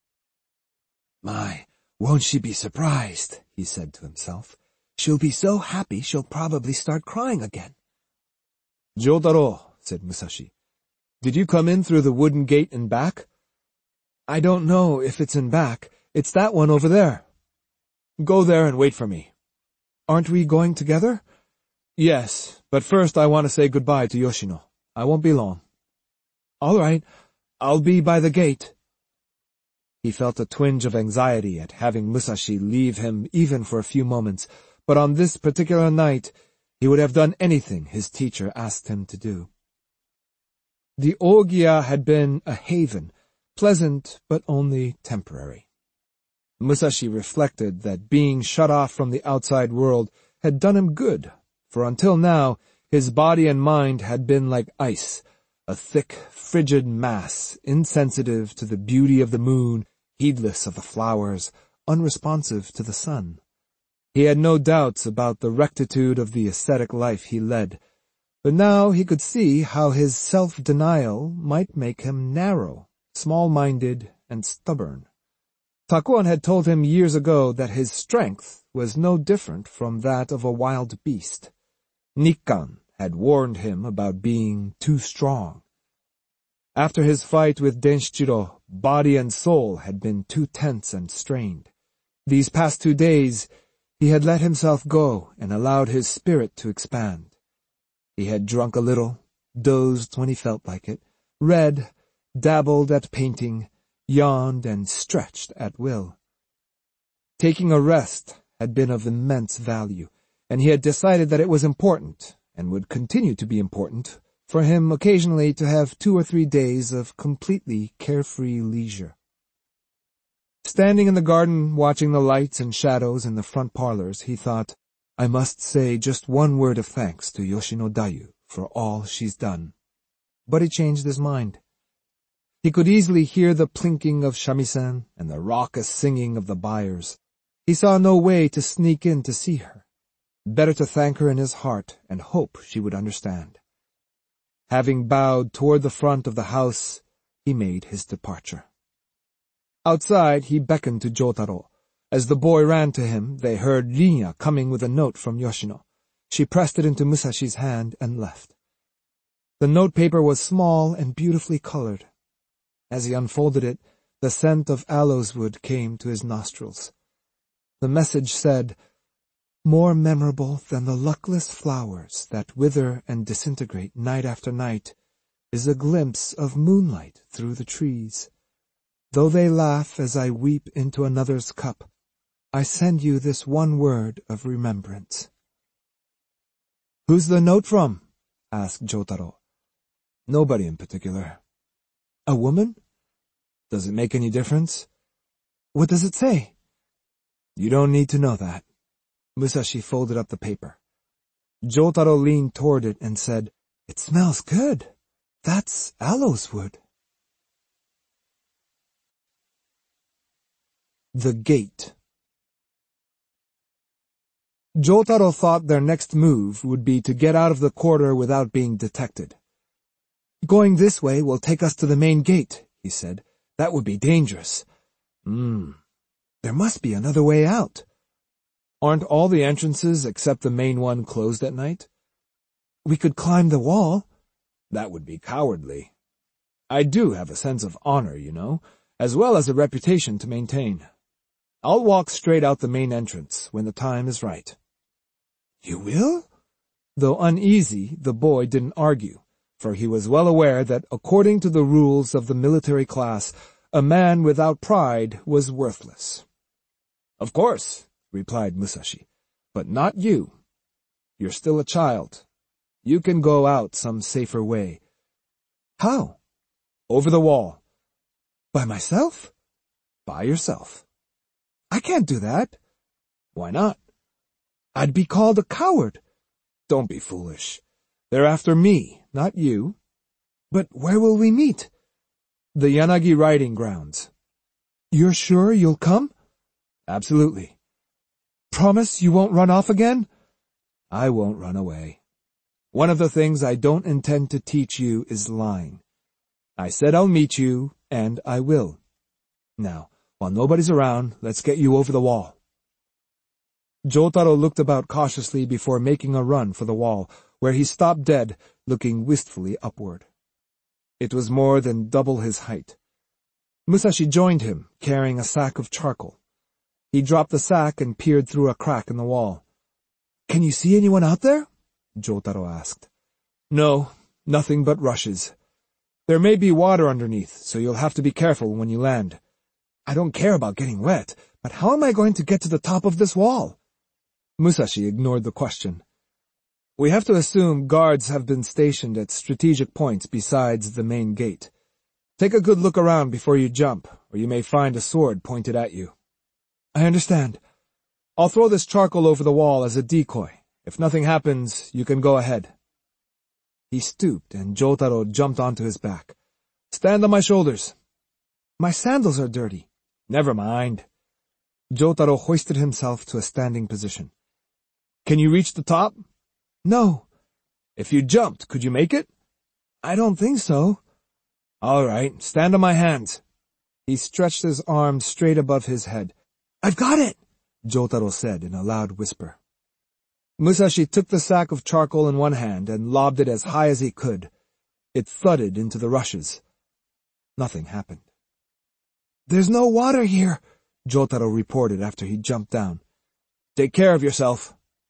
"My, won't she be surprised?" he said to himself. "She'll be so happy she'll probably start crying again." "Jotaro," said Musashi, "did you come in through the wooden gate and back?" "I don't know if it's in back. It's that one over there." "Go there and wait for me." "Aren't we going together?" "Yes, but first I want to say goodbye to Yoshino. I won't be long." "All right, I'll be by the gate." He felt a twinge of anxiety at having Musashi leave him even for a few moments, but on this particular night he would have done anything his teacher asked him to do. The Ogiya had been a haven, pleasant but only temporary. Musashi reflected that being shut off from the outside world had done him good, for until now his body and mind had been like ice, a thick, frigid mass, insensitive to the beauty of the moon, heedless of the flowers, unresponsive to the sun. He had no doubts about the rectitude of the ascetic life he led, but now he could see how his self-denial might make him narrow, small-minded, and stubborn. Takuan had told him years ago that his strength was no different from that of a wild beast. Nikkan had warned him about being too strong. After his fight with Denshichiro, body and soul had been too tense and strained. These past 2 days, he had let himself go and allowed his spirit to expand. He had drunk a little, dozed when he felt like it, read, dabbled at painting, yawned and stretched at will. Taking a rest had been of immense value, and he had decided that it was important, and would continue to be important, for him occasionally to have 2 or 3 days of completely carefree leisure. Standing in the garden, watching the lights and shadows in the front parlors, he thought, I must say just one word of thanks to Yoshino Dayu for all she's done. But he changed his mind. He could easily hear the plinking of shamisen and the raucous singing of the buyers. He saw no way to sneak in to see her. Better to thank her in his heart and hope she would understand. Having bowed toward the front of the house, he made his departure. Outside, he beckoned to Jotaro. As the boy ran to him, they heard Rinya coming with a note from Yoshino. She pressed it into Musashi's hand and left. The notepaper was small and beautifully colored. As he unfolded it, the scent of aloes wood came to his nostrils. The message said, More memorable than the luckless flowers that wither and disintegrate night after night is a glimpse of moonlight through the trees. Though they laugh as I weep into another's cup, I send you this one word of remembrance. Who's the note from? Asked Jotaro. Nobody in particular. A woman? Does it make any difference? What does it say? You don't need to know that. Musashi folded up the paper. Jotaro leaned toward it and said, It smells good. That's aloes wood. The Gate. Jotaro thought their next move would be to get out of the quarter without being detected. Going this way will take us to the main gate, he said. That would be dangerous. There must be another way out. Aren't all the entrances except the main one closed at night? We could climb the wall. That would be cowardly. I do have a sense of honor, you know, as well as a reputation to maintain. I'll walk straight out the main entrance when the time is right. You will? Though uneasy, the boy didn't argue, for he was well aware that according to the rules of the military class, a man without pride was worthless. Of course, replied Musashi, but not you. You're still a child. You can go out some safer way. How? Over the wall. By myself? By yourself. I can't do that. Why not? I'd be called a coward. Don't be foolish. They're after me, not you. But where will we meet? The Yanagi riding grounds. You're sure you'll come? Absolutely. Promise you won't run off again? I won't run away. One of the things I don't intend to teach you is lying. I said I'll meet you, and I will. Now, while nobody's around, let's get you over the wall. Jotaro looked about cautiously before making a run for the wall, where he stopped dead, looking wistfully upward. It was more than double his height. Musashi joined him, carrying a sack of charcoal. He dropped the sack and peered through a crack in the wall. Can you see anyone out there? Jotaro asked. No, nothing but rushes. There may be water underneath, so you'll have to be careful when you land. I don't care about getting wet, but how am I going to get to the top of this wall? Musashi ignored the question. We have to assume guards have been stationed at strategic points besides the main gate. Take a good look around before you jump, or you may find a sword pointed at you. I understand. I'll throw this charcoal over the wall as a decoy. If nothing happens, you can go ahead. He stooped, and Jotaro jumped onto his back. Stand on my shoulders. My sandals are dirty. Never mind. Jotaro hoisted himself to a standing position. Can you reach the top? No. If you jumped, could you make it? I don't think so. All right, stand on my hands. He stretched his arms straight above his head. I've got it, Jotaro said in a loud whisper. Musashi took the sack of charcoal in one hand and lobbed it as high as he could. It thudded into the rushes. Nothing happened. There's no water here, Jotaro reported after he jumped down. Take care of yourself.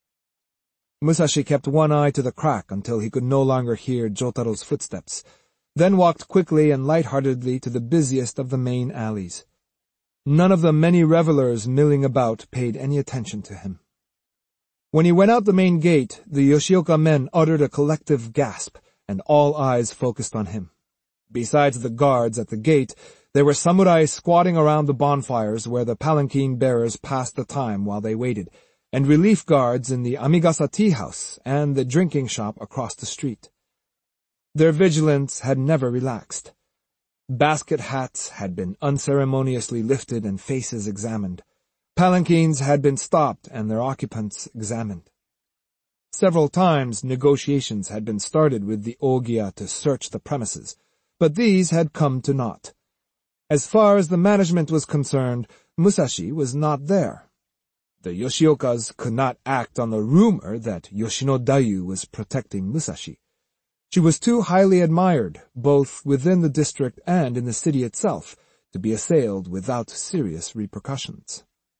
Musashi kept one eye to the crack until he could no longer hear Jotaro's footsteps, then walked quickly and lightheartedly to the busiest of the main alleys. None of the many revelers milling about paid any attention to him. When he went out the main gate, the Yoshioka men uttered a collective gasp, and all eyes focused on him. Besides the guards at the gate, there were samurai squatting around the bonfires where the palanquin bearers passed the time while they waited, and relief guards in the Amigasa tea house and the drinking shop across the street. Their vigilance had never relaxed. Basket hats had been unceremoniously lifted and faces examined. Palanquins had been stopped and their occupants examined. Several times negotiations had been started with the Ogiya to search the premises, but these had come to naught. As far as the management was concerned, Musashi was not there. The Yoshiokas could not act on the rumor that Yoshino Dayu was protecting Musashi. She was too highly admired, both within the district and in the city itself, to be assailed without serious repercussions.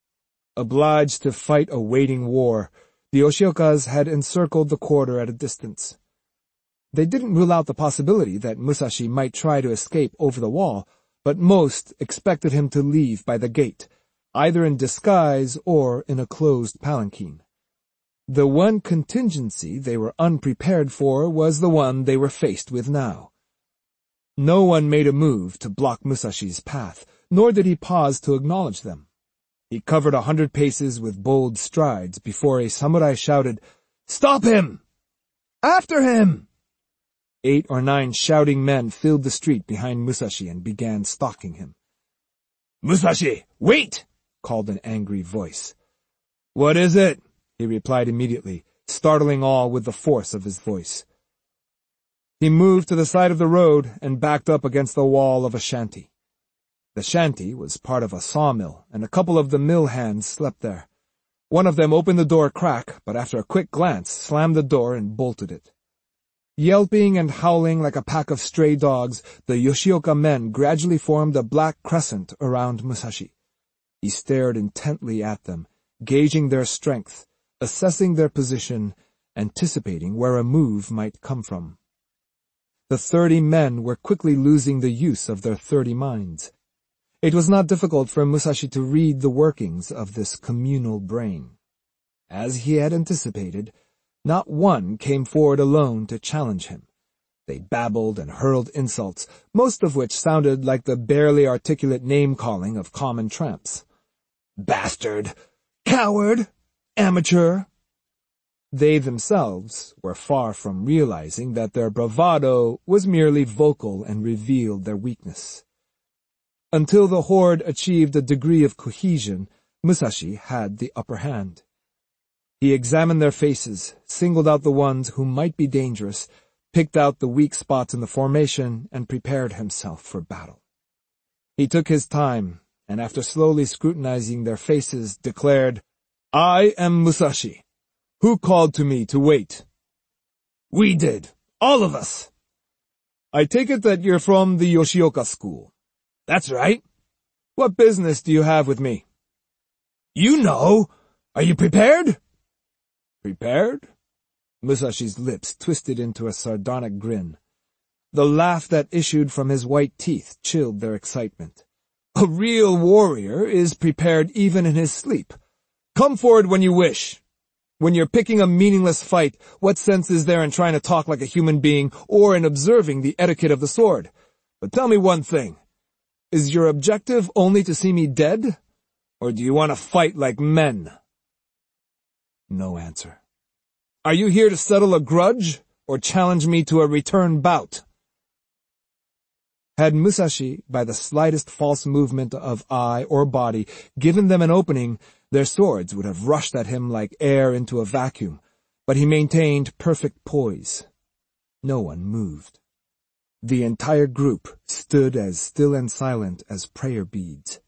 Obliged to fight a waiting war, the Yoshiokas had encircled the quarter at a distance. They didn't rule out the possibility that Musashi might try to escape over the wall, but most expected him to leave by the gate, either in disguise or in a closed palanquin. The one contingency they were unprepared for was the one they were faced with now. No one made a move to block Musashi's path, nor did he pause to acknowledge them. He covered 100 paces with bold strides before a samurai shouted, "Stop him! After him!" 8 or 9 shouting men filled the street behind Musashi and began stalking him. "Musashi, wait!" called an angry voice. "What is it?" he replied immediately, startling all with the force of his voice. He moved to the side of the road and backed up against the wall of a shanty. The shanty was part of a sawmill, and a couple of the mill hands slept there. One of them opened the door a crack, but after a quick glance slammed the door and bolted it. Yelping and howling like a pack of stray dogs, the Yoshioka men gradually formed a black crescent around Musashi. He stared intently at them, gauging their strength, assessing their position, anticipating where a move might come from. The 30 men were quickly losing the use of their 30 minds. It was not difficult for Musashi to read the workings of this communal brain. As he had anticipated, not one came forward alone to challenge him. They babbled and hurled insults, most of which sounded like the barely articulate name-calling of common tramps. Bastard! Coward! Amateur! They themselves were far from realizing that their bravado was merely vocal and revealed their weakness. Until the horde achieved a degree of cohesion, Musashi had the upper hand. He examined their faces, singled out the ones who might be dangerous, picked out the weak spots in the formation, and prepared himself for battle. He took his time, and after slowly scrutinizing their faces, declared, "I am Musashi. Who called to me to wait?" "We did. All of us." "I take it that you're from the Yoshioka school." "That's right." "What business do you have with me?" "You know. Are you prepared?" "Prepared?" Musashi's lips twisted into a sardonic grin. The laugh that issued from his white teeth chilled their excitement. "A real warrior is prepared even in his sleep. Come forward when you wish. When you're picking a meaningless fight, what sense is there in trying to talk like a human being or in observing the etiquette of the sword? But tell me one thing. Is your objective only to see me dead? Or do you want to fight like men?" No answer. "Are you here to settle a grudge or challenge me to a return bout?" Had Musashi, by the slightest false movement of eye or body, given them an opening, their swords would have rushed at him like air into a vacuum, but he maintained perfect poise. No one moved. The entire group stood as still and silent as prayer beads.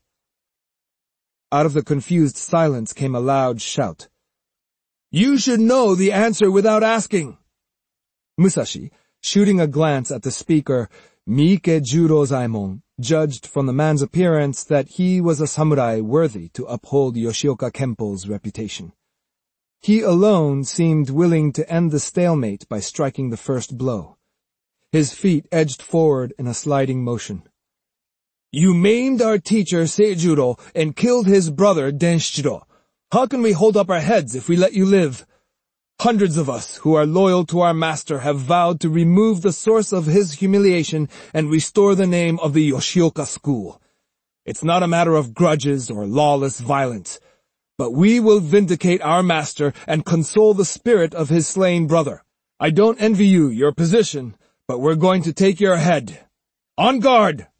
Out of the confused silence came a loud shout. "You should know the answer without asking!" Musashi, shooting a glance at the speaker, Miike Jurozaemon, judged from the man's appearance that he was a samurai worthy to uphold Yoshioka Kempo's reputation. He alone seemed willing to end the stalemate by striking the first blow. His feet edged forward in a sliding motion. "You maimed our teacher Seijuro and killed his brother Denshiro. How can we hold up our heads if we let you live? Hundreds of us who are loyal to our master have vowed to remove the source of his humiliation and restore the name of the Yoshioka school. It's not a matter of grudges or lawless violence, but we will vindicate our master and console the spirit of his slain brother. I don't envy you your position, but we're going to take your head. On guard!"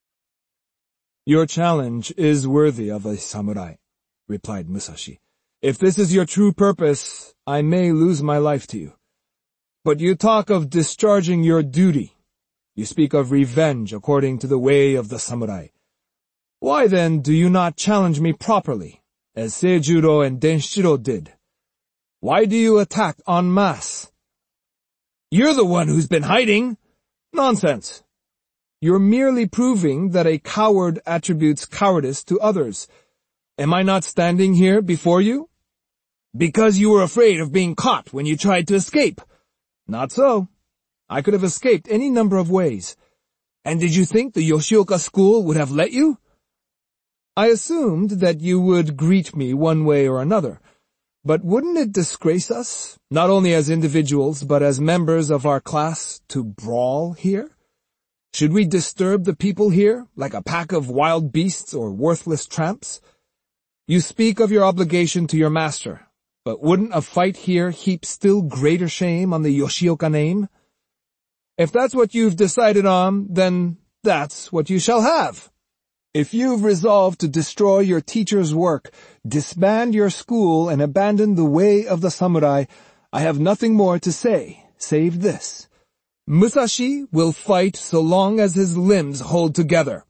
"Your challenge is worthy of a samurai," replied Musashi. "If this is your true purpose, I may lose my life to you. But you talk of discharging your duty. You speak of revenge according to the way of the samurai. Why then do you not challenge me properly, as Seijuro and Denshiro did? Why do you attack en masse?" "You're the one who's been hiding." "Nonsense. You're merely proving that a coward attributes cowardice to others. Am I not standing here before you?" "Because you were afraid of being caught when you tried to escape." "Not so. I could have escaped any number of ways." "And did you think the Yoshioka school would have let you?" "I assumed that you would greet me one way or another. But wouldn't it disgrace us, not only as individuals but as members of our class, to brawl here? Should we disturb the people here, like a pack of wild beasts or worthless tramps? You speak of your obligation to your master, but wouldn't a fight here heap still greater shame on the Yoshioka name? If that's what you've decided on, then that's what you shall have. If you've resolved to destroy your teacher's work, disband your school and abandon the way of the samurai, I have nothing more to say, save this. Musashi will fight so long as his limbs hold together."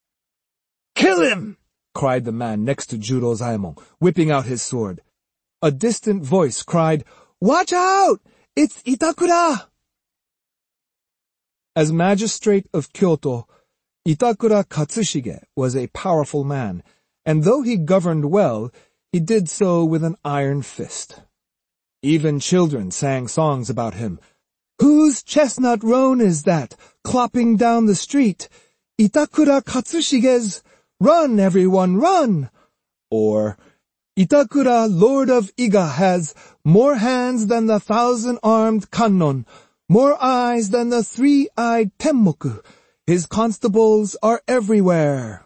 "Kill him!" cried the man next to Jurozaemon, whipping out his sword. A distant voice cried, "Watch out! It's Itakura!" As magistrate of Kyoto, Itakura Katsushige was a powerful man, and though he governed well, he did so with an iron fist. Even children sang songs about him. "Whose chestnut roan is that, clopping down the street? Itakura Katsushige's! Run, everyone, run!" Or, "Itakura, Lord of Iga, has more hands than the 1,000-armed Kannon, more eyes than the 3-eyed Tenmoku. His constables are everywhere."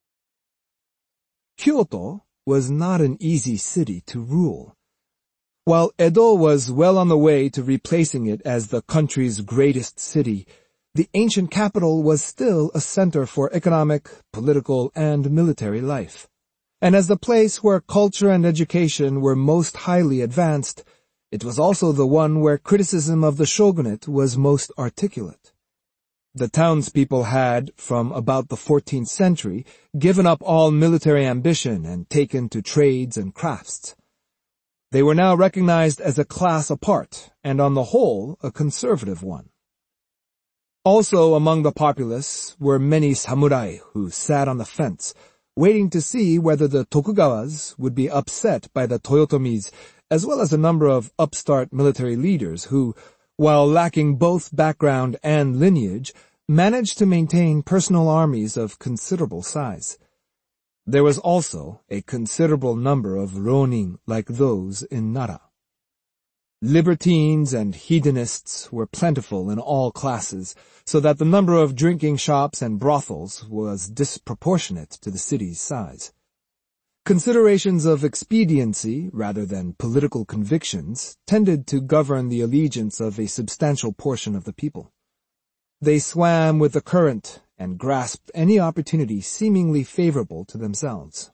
Kyoto was not an easy city to rule. While Edo was well on the way to replacing it as the country's greatest city, the ancient capital was still a center for economic, political, and military life. And as the place where culture and education were most highly advanced, it was also the one where criticism of the shogunate was most articulate. The townspeople had, from about the 14th century, given up all military ambition and taken to trades and crafts. They were now recognized as a class apart, and on the whole, a conservative one. Also among the populace were many samurai who sat on the fence, waiting to see whether the Tokugawas would be upset by the Toyotomis, as well as a number of upstart military leaders who, while lacking both background and lineage, managed to maintain personal armies of considerable size. There was also a considerable number of ronin like those in Nara. Libertines and hedonists were plentiful in all classes, so that the number of drinking shops and brothels was disproportionate to the city's size. Considerations of expediency, rather than political convictions, tended to govern the allegiance of a substantial portion of the people. They swam with the current and grasped any opportunity seemingly favorable to themselves.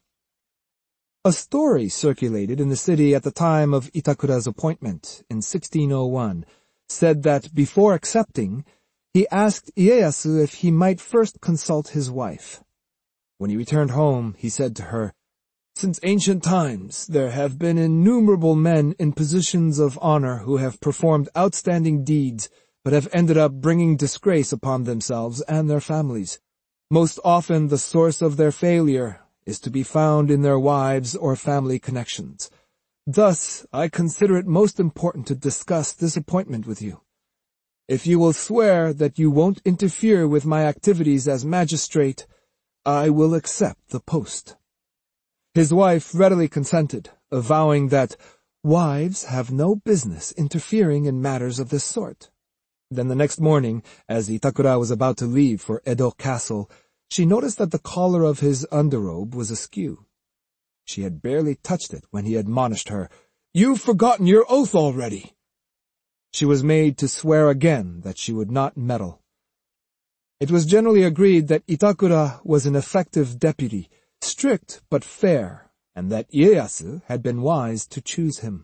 A story circulated in the city at the time of Itakura's appointment in 1601 said that before accepting, he asked Ieyasu if he might first consult his wife. When he returned home, he said to her, "Since ancient times, there have been innumerable men in positions of honor who have performed outstanding deeds but have ended up bringing disgrace upon themselves and their families. Most often the source of their failure is to be found in their wives or family connections. Thus, I consider it most important to discuss this appointment with you. If you will swear that you won't interfere with my activities as magistrate, I will accept the post." His wife readily consented, avowing that wives have no business interfering in matters of this sort. Then the next morning, as Itakura was about to leave for Edo Castle, she noticed that the collar of his underrobe was askew. She had barely touched it when he admonished her, "You've forgotten your oath already." She was made to swear again that she would not meddle. It was generally agreed that Itakura was an effective deputy, strict but fair, and that Ieyasu had been wise to choose him.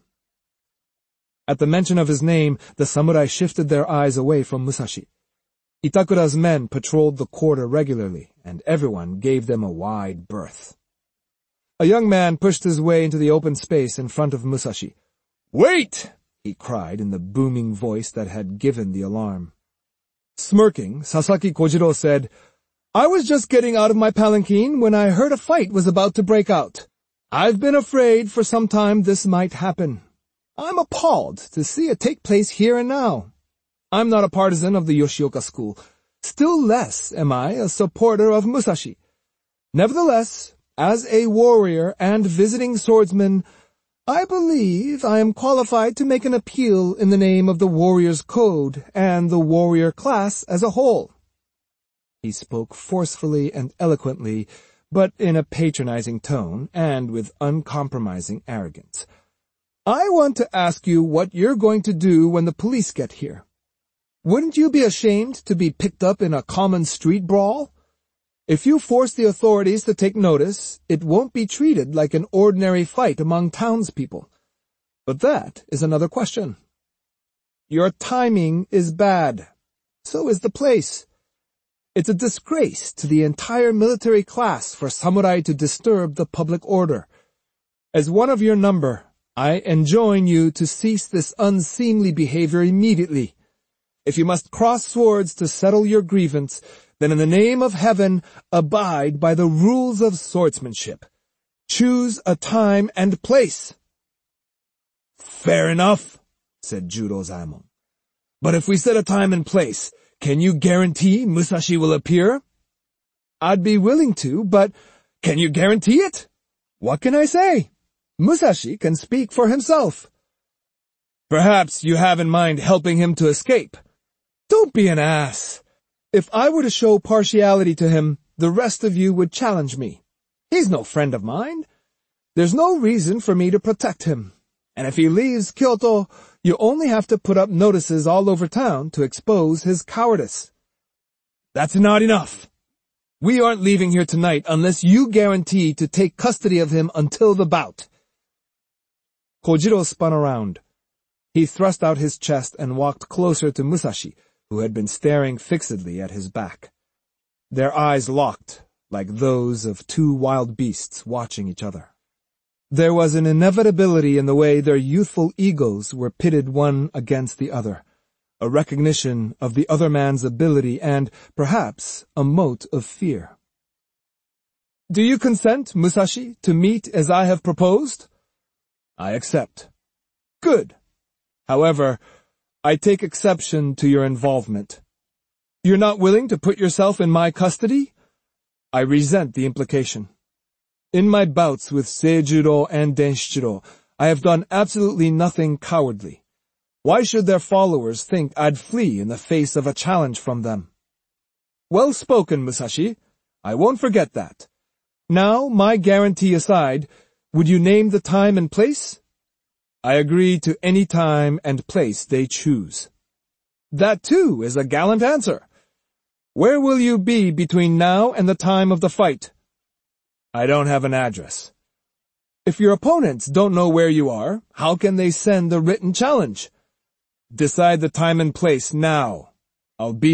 At the mention of his name, the samurai shifted their eyes away from Musashi. Itakura's men patrolled the quarter regularly, and everyone gave them a wide berth. A young man pushed his way into the open space in front of Musashi. "Wait!" he cried in the booming voice that had given the alarm. Smirking, Sasaki Kojiro said, "I was just getting out of my palanquin when I heard a fight was about to break out. I've been afraid for some time this might happen. I'm appalled to see it take place here and now. I'm not a partisan of the Yoshioka school. Still less am I a supporter of Musashi. Nevertheless, as a warrior and visiting swordsman, I believe I am qualified to make an appeal in the name of the warrior's code and the warrior class as a whole." He spoke forcefully and eloquently, but in a patronizing tone and with uncompromising arrogance. "I want to ask you what you're going to do when the police get here. Wouldn't you be ashamed to be picked up in a common street brawl? If you force the authorities to take notice, it won't be treated like an ordinary fight among townspeople. But that is another question. Your timing is bad. So is the place. It's a disgrace to the entire military class for samurai to disturb the public order. As one of your number, I enjoin you to cease this unseemly behavior immediately. If you must cross swords to settle your grievance, then in the name of heaven, abide by the rules of swordsmanship. Choose a time and place." "Fair enough," said Judozaemon. "But if we set a time and place, can you guarantee Musashi will appear?" "I'd be willing to, but can you guarantee it? What can I say? Musashi can speak for himself." "Perhaps you have in mind helping him to escape." "Don't be an ass. If I were to show partiality to him, the rest of you would challenge me. He's no friend of mine. There's no reason for me to protect him. And if he leaves Kyoto, you only have to put up notices all over town to expose his cowardice." "That's not enough. We aren't leaving here tonight unless you guarantee to take custody of him until the bout." Kojiro spun around. He thrust out his chest and walked closer to Musashi, who had been staring fixedly at his back. Their eyes locked, like those of two wild beasts watching each other. There was an inevitability in the way their youthful egos were pitted one against the other, a recognition of the other man's ability and, perhaps, a mote of fear. "Do you consent, Musashi, to meet as I have proposed?" "I accept." "Good. However, I take exception to your involvement. You're not willing to put yourself in my custody? I resent the implication. In my bouts with Seijuro and Denshichiro, I have done absolutely nothing cowardly. Why should their followers think I'd flee in the face of a challenge from them?" "Well spoken, Musashi. I won't forget that. Now, my guarantee aside, would you name the time and place?" "I agree to any time and place they choose." "That too is a gallant answer. Where will you be between now and the time of the fight? I don't have an address. If your opponents don't know where you are, how can they send a written challenge? Decide the time and place now. I'll be